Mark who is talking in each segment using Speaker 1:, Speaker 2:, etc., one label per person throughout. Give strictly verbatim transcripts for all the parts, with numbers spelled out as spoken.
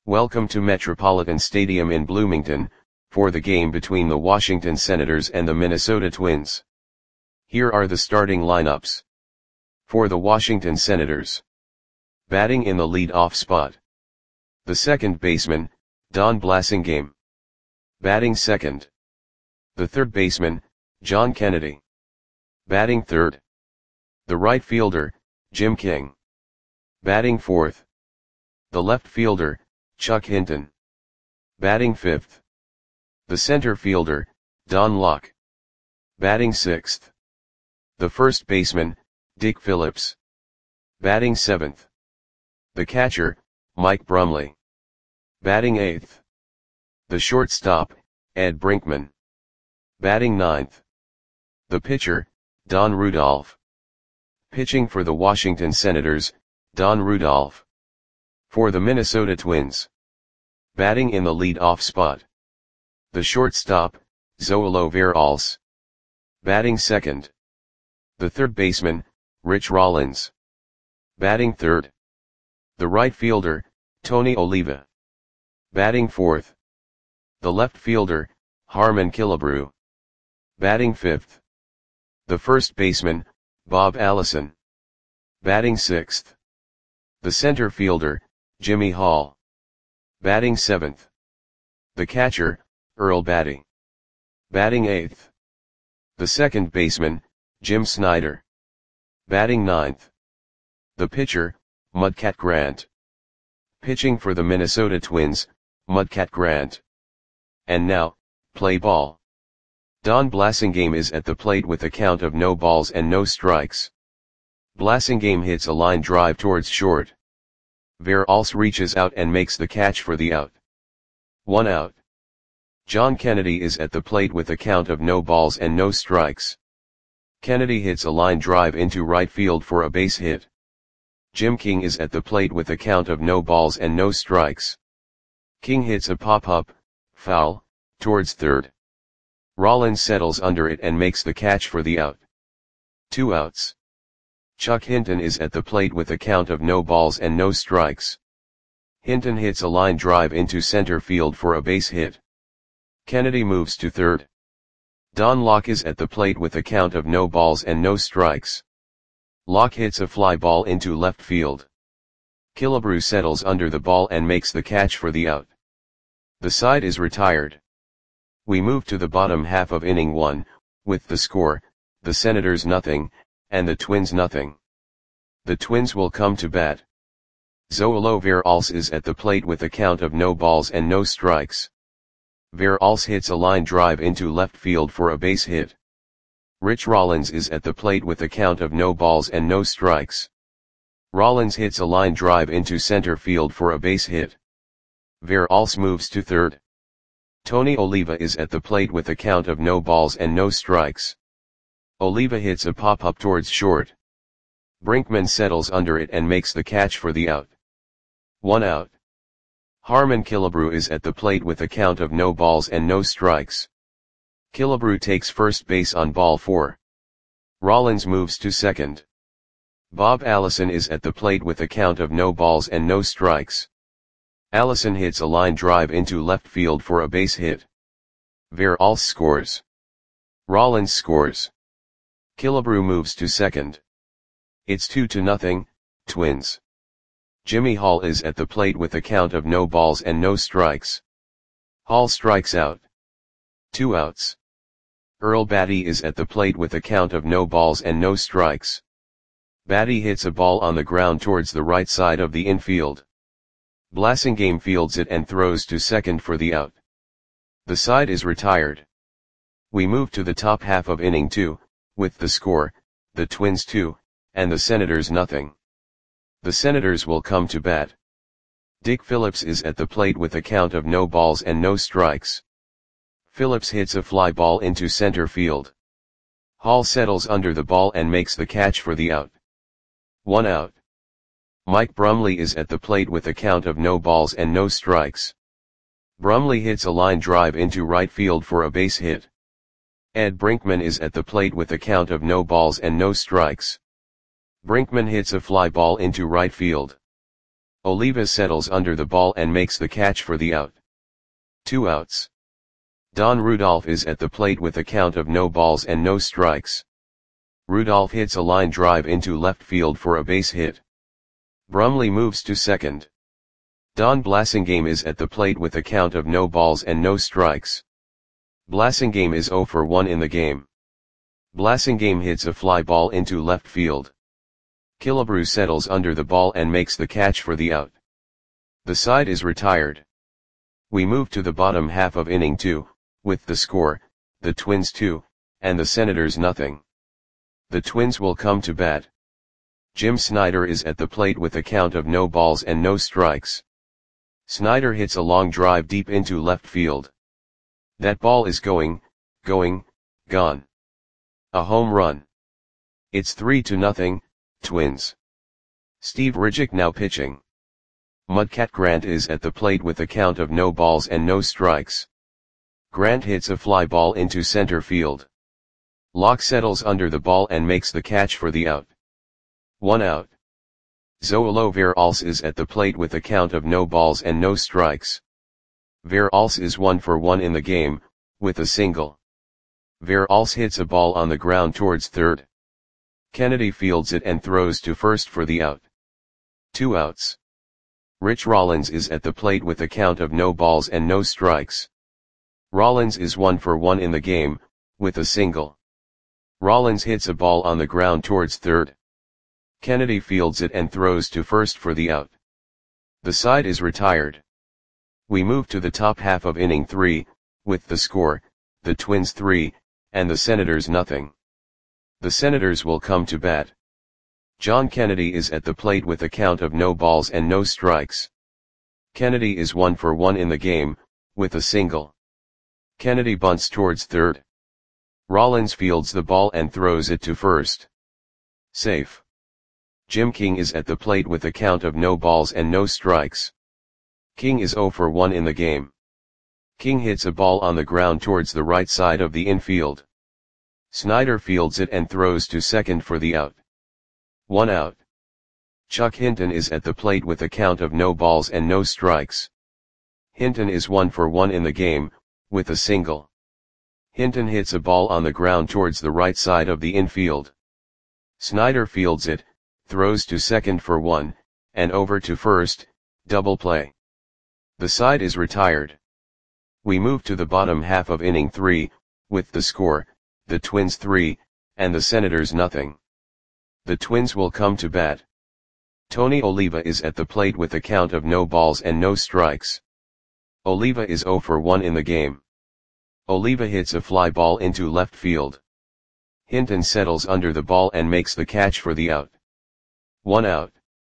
Speaker 1: Welcome to Metropolitan Stadium in Bloomington, for the game between the Washington Senators and the Minnesota Twins. Here are the starting lineups. For the Washington Senators. Batting in the lead-off spot. The second baseman, Don Blasingame. Batting second. The third baseman, John Kennedy. Batting third. The right fielder, Jim King. Batting fourth. The left fielder, Chuck Hinton. Batting fifth. The center fielder, Don Locke. Batting sixth. The first baseman, Dick Phillips. Batting seventh. The catcher, Mike Brumley. Batting eighth. The shortstop, Ed Brinkman. Batting ninth. The pitcher, Don Rudolph. Pitching for the Washington Senators, Don Rudolph. For the Minnesota Twins. Batting in the lead-off spot. The shortstop, Zoilo Veralce. Batting second. The third baseman, Rich Rollins. Batting third. The right fielder, Tony Oliva. Batting fourth. The left fielder, Harmon Killebrew. Batting fifth. The first baseman, Bob Allison. Batting sixth. The center fielder, Jimmy Hall. Batting seventh. The catcher, Earl Batty. Batting eighth. The second baseman, Jim Snyder. Batting ninth. The pitcher, Mudcat Grant. Pitching for the Minnesota Twins, Mudcat Grant. And now, play ball. Don Blasingame is at the plate with a count of no balls and no strikes. Blasingame hits a line drive towards short. Veralce reaches out and makes the catch for the out. One out. John Kennedy is at the plate with a count of no balls and no strikes. Kennedy hits a line drive into right field for a base hit. Jim King is at the plate with a count of no balls and no strikes. King hits a pop-up, foul, towards third. Rollins settles under it and makes the catch for the out. Two outs. Chuck Hinton is at the plate with a count of no balls and no strikes. Hinton hits a line drive into center field for a base hit. Kennedy moves to third. Don Locke is at the plate with a count of no balls and no strikes. Locke hits a fly ball into left field. Killebrew settles under the ball and makes the catch for the out. The side is retired. We move to the bottom half of inning one, with the score, the Senators nothing, and the Twins nothing. The Twins will come to bat. Zoilo Veralce is at the plate with a count of no balls and no strikes. Veralce hits a line drive into left field for a base hit. Rich Rollins is at the plate with a count of no balls and no strikes. Rollins hits a line drive into center field for a base hit. Veralce moves to third. Tony Oliva is at the plate with a count of no balls and no strikes. Oliva hits a pop-up towards short. Brinkman settles under it and makes the catch for the out. One out. Harmon Killebrew is at the plate with a count of no balls and no strikes. Killebrew takes first base on ball four. Rollins moves to second. Bob Allison is at the plate with a count of no balls and no strikes. Allison hits a line drive into left field for a base hit. Veralce scores. Rollins scores. Killebrew moves to second. It's two to nothing, Twins. Jimmy Hall is at the plate with a count of no balls and no strikes. Hall strikes out. Two outs. Earl Batty is at the plate with a count of no balls and no strikes. Batty hits a ball on the ground towards the right side of the infield. Blasingame fields it and throws to second for the out. The side is retired. We move to the top half of inning two, with the score, the Twins two, and the Senators nothing. The Senators will come to bat. Dick Phillips is at the plate with a count of no balls and no strikes. Phillips hits a fly ball into center field. Hall settles under the ball and makes the catch for the out. One out. Mike Brumley is at the plate with a count of no balls and no strikes. Brumley hits a line drive into right field for a base hit. Ed Brinkman is at the plate with a count of no balls and no strikes. Brinkman hits a fly ball into right field. Oliva settles under the ball and makes the catch for the out. Two outs. Don Rudolph is at the plate with a count of no balls and no strikes. Rudolph hits a line drive into left field for a base hit. Brumley moves to second. Don Blasingame is at the plate with a count of no balls and no strikes. Blasingame is zero for one in the game. Blasingame hits a fly ball into left field. Killebrew settles under the ball and makes the catch for the out. The side is retired. We move to the bottom half of inning two, with the score, the Twins two, and the Senators nothing. The Twins will come to bat. Jim Snyder is at the plate with a count of no balls and no strikes. Snyder hits a long drive deep into left field. That ball is going, going, gone. A home run. It's three to nothing, Twins. Steve Ridgick now pitching. Mudcat Grant is at the plate with a count of no balls and no strikes. Grant hits a fly ball into center field. Locke settles under the ball and makes the catch for the out. One out. Zoilo Veralce is at the plate with a count of no balls and no strikes. Veralce is one for one in the game, with a single. Veralce hits a ball on the ground towards third. Kennedy fields it and throws to first for the out. Two outs. Rich Rollins is at the plate with a count of no balls and no strikes. Rollins is one for one in the game, with a single. Rollins hits a ball on the ground towards third. Kennedy fields it and throws to first for the out. The side is retired. We move to the top half of inning three, with the score, the Twins three, and the Senators nothing. The Senators will come to bat. John Kennedy is at the plate with a count of no balls and no strikes. Kennedy is one for one in the game, with a single. Kennedy bunts towards third. Rollins fields the ball and throws it to first. Safe. Jim King is at the plate with a count of no balls and no strikes. King is zero for one in the game. King hits a ball on the ground towards the right side of the infield. Snyder fields it and throws to second for the out. One out. Chuck Hinton is at the plate with a count of no balls and no strikes. Hinton is one for one in the game, with a single. Hinton hits a ball on the ground towards the right side of the infield. Snyder fields it, throws to second for one, and over to first, double play. The side is retired. We move to the bottom half of inning three, with the score, the Twins three, and the Senators nothing. The Twins will come to bat. Tony Oliva is at the plate with a count of no balls and no strikes. Oliva is zero for one in the game. Oliva hits a fly ball into left field. Hinton settles under the ball and makes the catch for the out. One out.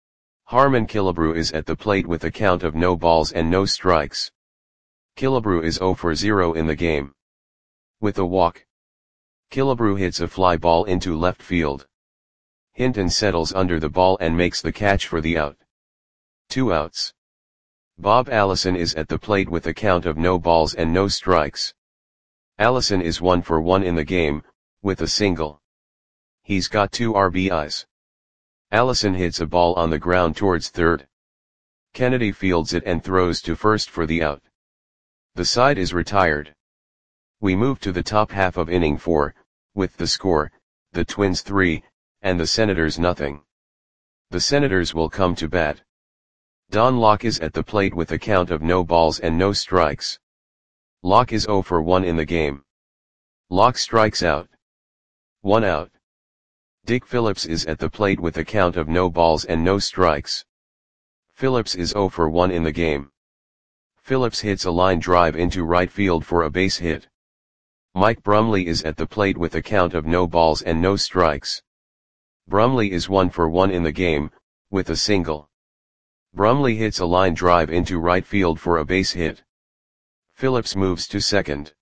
Speaker 1: Harmon Killebrew is at the plate with a count of no balls and no strikes. Killebrew is zero for zero in the game. With a walk. Killebrew hits a fly ball into left field. Hinton settles under the ball and makes the catch for the out. Two outs. Bob Allison is at the plate with a count of no balls and no strikes. Allison is one for one in the game, with a single. He's got two R B Is. Allison hits a ball on the ground towards third. Kennedy fields it and throws to first for the out. The side is retired. We move to the top half of inning four, with the score, the Twins three, and the Senators nothing. The Senators will come to bat. Don Locke is at the plate with a count of no balls and no strikes. Locke is zero for one in the game. Locke strikes out. One out. Dick Phillips is at the plate with a count of no balls and no strikes. Phillips is zero for one in the game. Phillips hits a line drive into right field for a base hit. Mike Brumley is at the plate with a count of no balls and no strikes. Brumley is one for one in the game, with a single. Brumley hits a line drive into right field for a base hit. Phillips moves to second.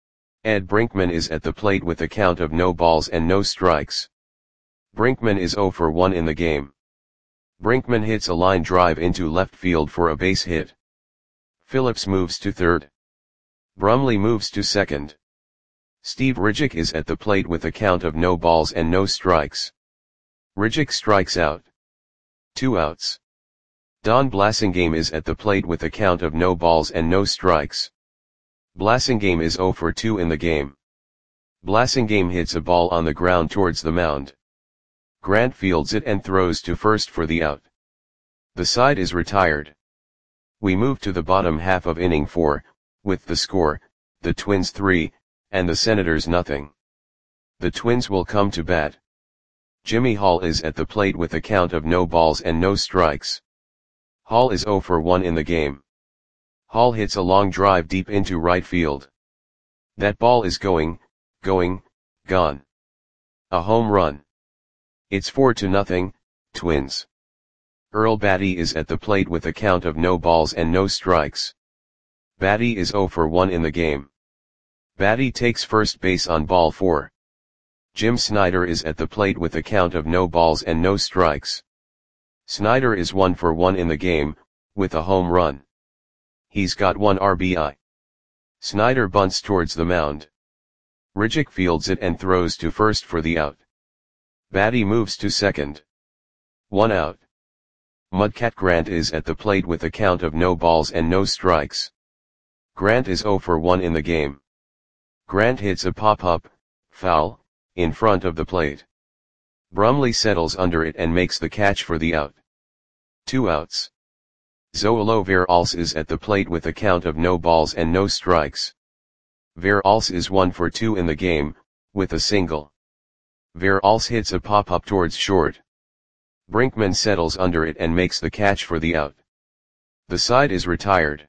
Speaker 1: Ed Brinkman is at the plate with a count of no balls and no strikes. Brinkman is zero for one in the game. Brinkman hits a line drive into left field for a base hit. Phillips moves to third. Brumley moves to second. Steve Ridgick is at the plate with a count of no balls and no strikes. Ridgick strikes out. Two outs. Don Blasingame is at the plate with a count of no balls and no strikes. Blasingame is zero for two in the game. Blasingame hits a ball on the ground towards the mound. Grant fields it and throws to first for the out. The side is retired. We move to the bottom half of inning four, with the score, the Twins three, and the Senators nothing. The Twins will come to bat. Jimmy Hall is at the plate with a count of no balls and no strikes. Hall is zero for one in the game. Hall hits a long drive deep into right field. That ball is going, going, gone. A home run. It's four to nothing, Twins. Earl Batty is at the plate with a count of no balls and no strikes. Batty is zero for one in the game. Batty takes first base on ball four. Jim Snyder is at the plate with a count of no balls and no strikes. Snyder is one for one in the game, with a home run. He's got one R B I. Snyder bunts towards the mound. Ridgick fields it and throws to first for the out. Batty moves to second. One out. Mudcat Grant is at the plate with a count of no balls and no strikes. Grant is zero for one in the game. Grant hits a pop-up, foul, in front of the plate. Brumley settles under it and makes the catch for the out. Two outs. Zoilo Veralce is at the plate with a count of no balls and no strikes. Veralce is one for two in the game, with a single. Veralce hits a pop-up towards short. Brinkman settles under it and makes the catch for the out. The side is retired.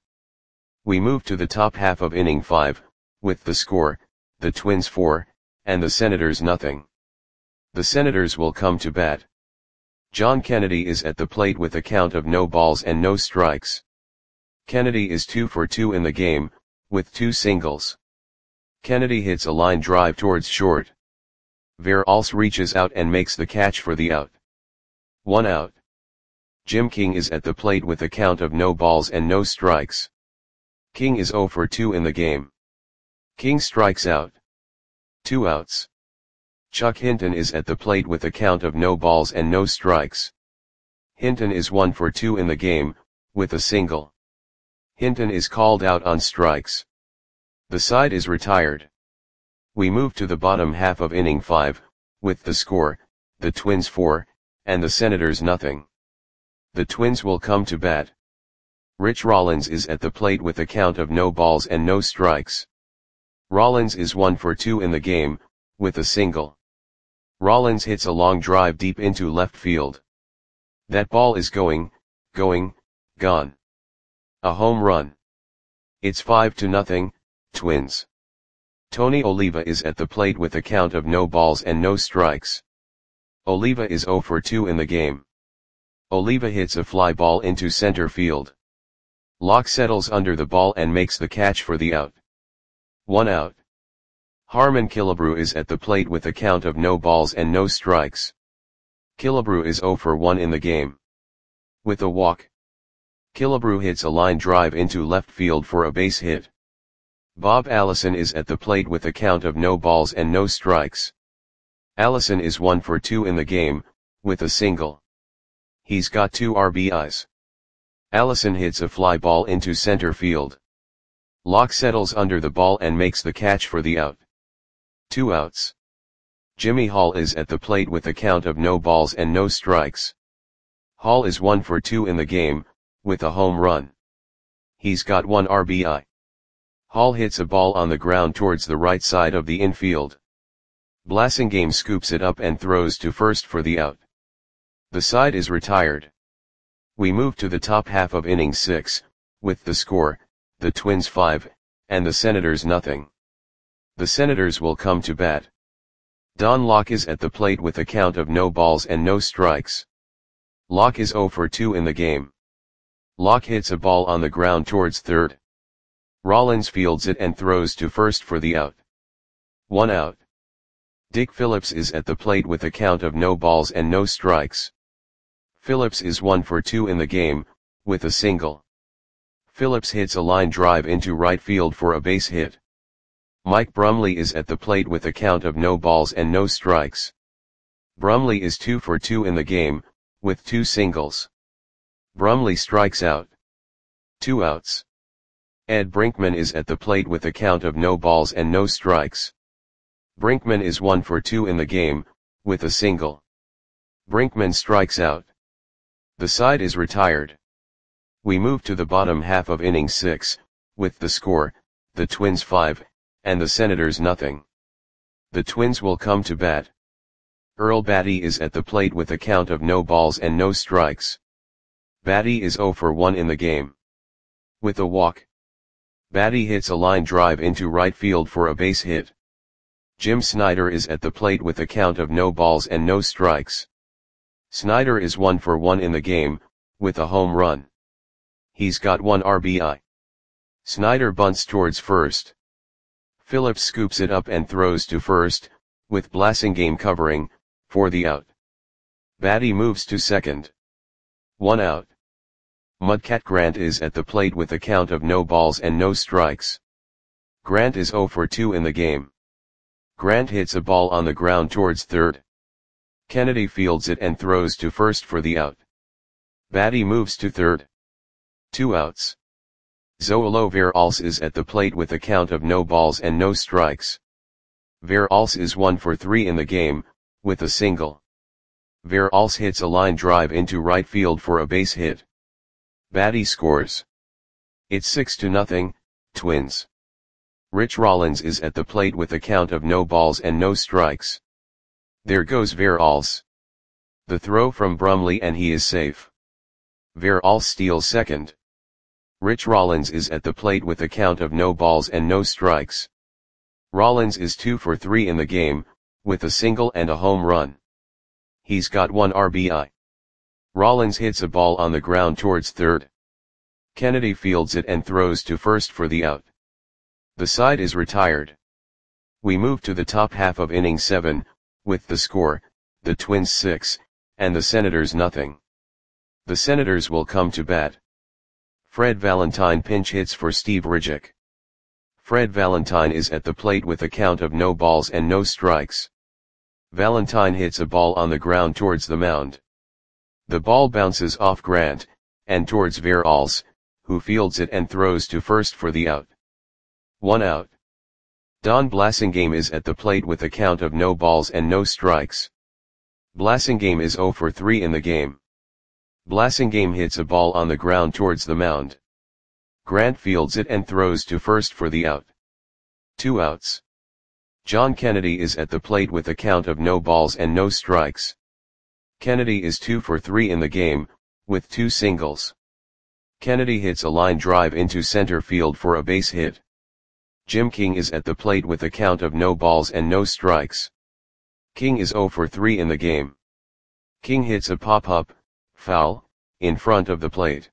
Speaker 1: We move to the top half of inning five, with the score, the Twins four, and the Senators nothing. The Senators will come to bat. John Kennedy is at the plate with a count of no balls and no strikes. Kennedy is two for two in the game, with two singles. Kennedy hits a line drive towards short. Veralce reaches out and makes the catch for the out. One out. Jim King is at the plate with a count of no balls and no strikes. King is zero for two in the game. King strikes out. Two outs. Chuck Hinton is at the plate with a count of no balls and no strikes. Hinton is one for two in the game, with a single. Hinton is called out on strikes. The side is retired. We move to the bottom half of inning five, with the score, the Twins four, and the Senators nothing. The Twins will come to bat. Rich Rollins is at the plate with a count of no balls and no strikes. Rollins is one for two in the game, with a single. Rollins hits a long drive deep into left field. That ball is going, going, gone. A home run. It's five to nothing, Twins. Tony Oliva is at the plate with a count of no balls and no strikes. Oliva is zero for two in the game. Oliva hits a fly ball into center field. Locke settles under the ball and makes the catch for the out. One out. Harmon Killebrew is at the plate with a count of no balls and no strikes. Killebrew is zero for one in the game. With a walk. Killebrew hits a line drive into left field for a base hit. Bob Allison is at the plate with a count of no balls and no strikes. Allison is one for two in the game, with a single. He's got two R B Is. Allison hits a fly ball into center field. Locke settles under the ball and makes the catch for the out. Two outs. Jimmy Hall is at the plate with a count of no balls and no strikes. Hall is one for two in the game, with a home run. He's got one R B I. Hall hits a ball on the ground towards the right side of the infield. Blasingame scoops it up and throws to first for the out. The side is retired. We move to the top half of inning six, with the score, the Twins five, and the Senators nothing. The Senators will come to bat. Don Locke is at the plate with a count of no balls and no strikes. Locke is zero for two in the game. Locke hits a ball on the ground towards third. Rollins fields it and throws to first for the out. One out. Dick Phillips is at the plate with a count of no balls and no strikes. Phillips is one for two in the game, with a single. Phillips hits a line drive into right field for a base hit. Mike Brumley is at the plate with a count of no balls and no strikes. Brumley is two for two in the game, with two singles. Brumley strikes out. Two outs. Ed Brinkman is at the plate with a count of no balls and no strikes. Brinkman is one for two in the game, with a single. Brinkman strikes out. The side is retired. We move to the bottom half of inning six, with the score, the Twins five, and the Senators nothing. The Twins will come to bat. Earl Batty is at the plate with a count of no balls and no strikes. Batty is oh for one in the game. With a walk. Batty hits a line drive into right field for a base hit. Jim Snyder is at the plate with a count of no balls and no strikes. Snyder is one for one in the game, with a home run. He's got one R B I. Snyder bunts towards first. Phillips scoops it up and throws to first, with Blasingame covering, for the out. Batty moves to second. One out. Mudcat Grant is at the plate with a count of no balls and no strikes. Grant is oh for two in the game. Grant hits a ball on the ground towards third. Kennedy fields it and throws to first for the out. Batty moves to third. Two outs. Zoilo Veralce is at the plate with a count of no balls and no strikes. Veralce is one for three in the game, with a single. Veralce hits a line drive into right field for a base hit. Batty scores. It's six to nothing, Twins. Rich Rollins is at the plate with a count of no balls and no strikes. There goes Veralce. The throw from Brumley and he is safe. Veralce steals second. Rich Rollins is at the plate with a count of no balls and no strikes. Rollins is two for three in the game, with a single and a home run. He's got one R B I. Rollins hits a ball on the ground towards third. Kennedy fields it and throws to first for the out. The side is retired. We move to the top half of inning seven, with the score, the Twins six, and the Senators nothing. The Senators will come to bat. Fred Valentine pinch hits for Steve Ridgick. Fred Valentine is at the plate with a count of no balls and no strikes. Valentine hits a ball on the ground towards the mound. The ball bounces off Grant, and towards Veralce, who fields it and throws to first for the out. One out. Don Blasingame is at the plate with a count of no balls and no strikes. Blasingame is oh for three in the game. Blasingame hits a ball on the ground towards the mound. Grant fields it and throws to first for the out. Two outs. John Kennedy is at the plate with a count of no balls and no strikes. Kennedy is two for three in the game, with two singles. Kennedy hits a line drive into center field for a base hit. Jim King is at the plate with a count of no balls and no strikes. King is oh for three in the game. King hits a pop-up, foul, in front of the plate.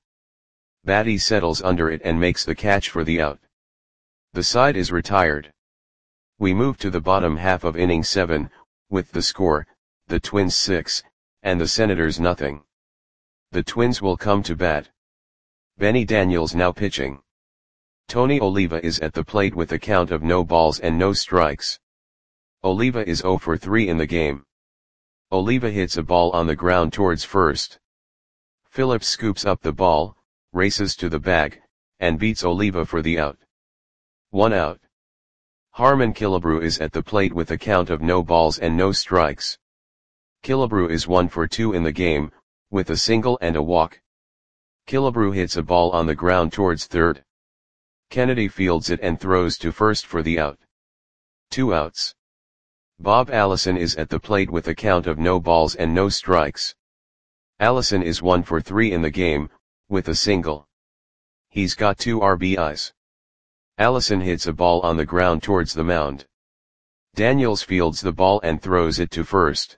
Speaker 1: Batty settles under it and makes the catch for the out. The side is retired. We move to the bottom half of inning seven, with the score, the Twins six, and the Senators nothing. The Twins will come to bat. Benny Daniels now pitching. Tony Oliva is at the plate with a count of no balls and no strikes. Oliva is oh for three in the game. Oliva hits a ball on the ground towards first. Phillips scoops up the ball, races to the bag, and beats Oliva for the out. One out. Harmon Killebrew is at the plate with a count of no balls and no strikes. Killebrew is one for two in the game, with a single and a walk. Killebrew hits a ball on the ground towards third. Kennedy fields it and throws to first for the out. Two outs. Bob Allison is at the plate with a count of no balls and no strikes. Allison is one for three in the game, with a single. He's got two R B Is. Allison hits a ball on the ground towards the mound. Daniels fields the ball and throws it to first.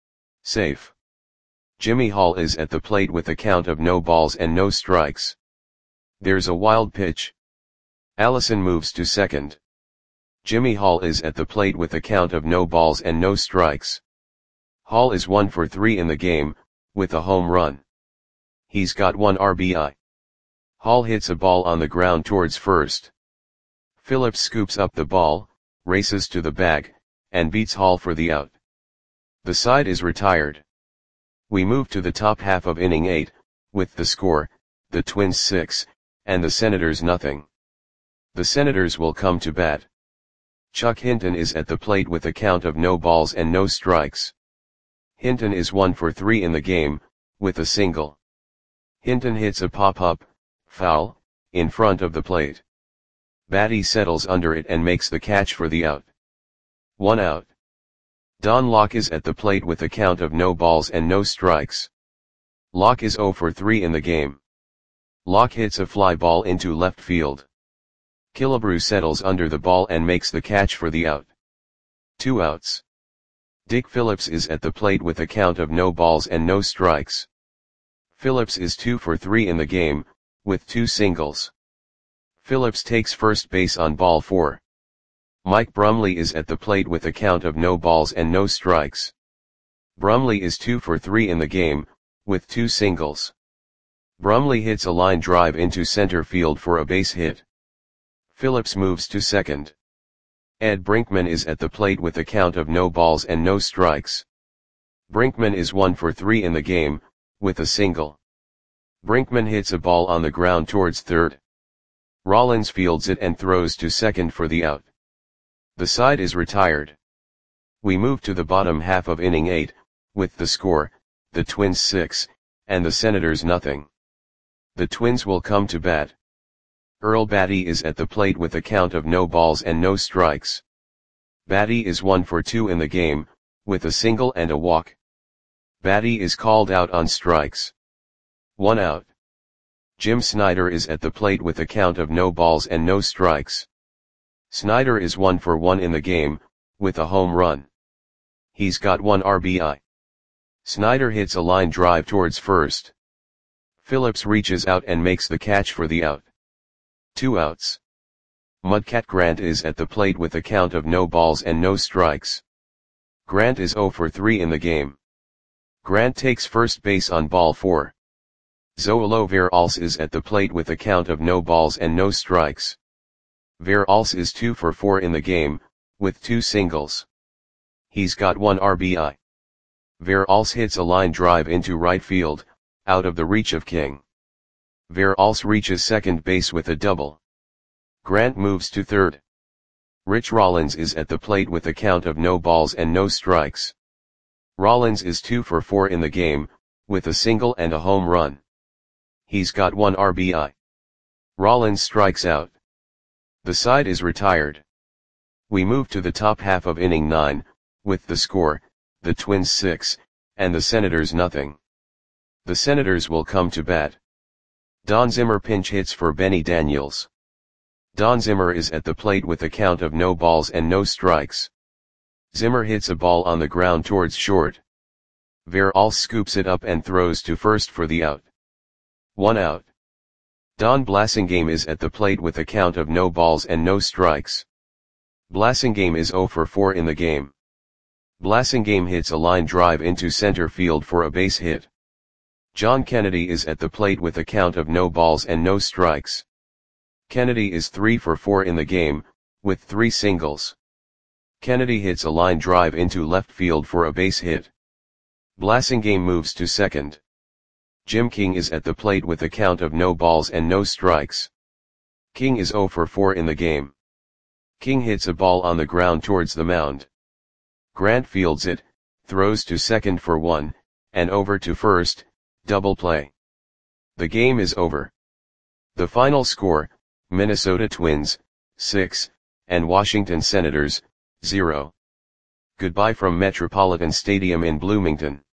Speaker 1: Safe. Jimmy Hall is at the plate with a count of no balls and no strikes. There's a wild pitch. Allison moves to second. Jimmy Hall is at the plate with a count of no balls and no strikes. Hall is one for three in the game, with a home run. He's got one R B I. Hall hits a ball on the ground towards first. Phillips scoops up the ball, races to the bag, and beats Hall for the out. The side is retired. We move to the top half of inning eight, with the score, the Twins six, and the Senators nothing. The Senators will come to bat. Chuck Hinton is at the plate with a count of no balls and no strikes. Hinton is one for three in the game, with a single. Hinton hits a pop-up, foul, in front of the plate. Batty settles under it and makes the catch for the out. One out. Don Locke is at the plate with a count of no balls and no strikes. Locke is zero for three in the game. Locke hits a fly ball into left field. Killebrew settles under the ball and makes the catch for the out. Two outs. Dick Phillips is at the plate with a count of no balls and no strikes. Phillips is two for three in the game, with two singles. Phillips takes first base on ball four. Mike Brumley is at the plate with a count of no balls and no strikes. Brumley is two for three in the game, with two singles. Brumley hits a line drive into center field for a base hit. Phillips moves to second. Ed Brinkman is at the plate with a count of no balls and no strikes. Brinkman is one for three in the game, with a single. Brinkman hits a ball on the ground towards third. Rollins fields it and throws to second for the out. The side is retired. We move to the bottom half of inning eight, with the score, the Twins six, and the Senators nothing. The Twins will come to bat. Earl Batty is at the plate with a count of no balls and no strikes. Batty is one for two in the game, with a single and a walk. Batty is called out on strikes. One out. Jim Snyder is at the plate with a count of no balls and no strikes. Snyder is one for one in the game, with a home run. He's got one R B I. Snyder hits a line drive towards first. Phillips reaches out and makes the catch for the out. Two outs. Mudcat Grant is at the plate with a count of no balls and no strikes. Grant is zero for three in the game. Grant takes first base on ball four. Zoilo Veralce is at the plate with a count of no balls and no strikes. Veralce is two for four in the game, with two singles. He's got one R B I. Veralce hits a line drive into right field, out of the reach of King. Veralce reaches second base with a double. Grant moves to third. Rich Rollins is at the plate with a count of no balls and no strikes. Rollins is two for four in the game, with a single and a home run. He's got one R B I. Rollins strikes out. The side is retired. We move to the top half of inning nine, with the score, the Twins six, and the Senators nothing. The Senators will come to bat. Don Zimmer pinch hits for Benny Daniels. Don Zimmer is at the plate with a count of no balls and no strikes. Zimmer hits a ball on the ground towards short. Veralce scoops it up and throws to first for the out. One out. Don Blasingame is at the plate with a count of no balls and no strikes. Blasingame is zero for four in the game. Blasingame hits a line drive into center field for a base hit. John Kennedy is at the plate with a count of no balls and no strikes. Kennedy is three for four in the game, with three singles. Kennedy hits a line drive into left field for a base hit. Blasingame moves to second. Jim King is at the plate with a count of no balls and no strikes. King is zero for four in the game. King hits a ball on the ground towards the mound. Grant fields it, throws to second for one, and over to first, double play. The game is over. The final score, Minnesota Twins, six, and Washington Senators, zero. Goodbye from Metropolitan Stadium in Bloomington.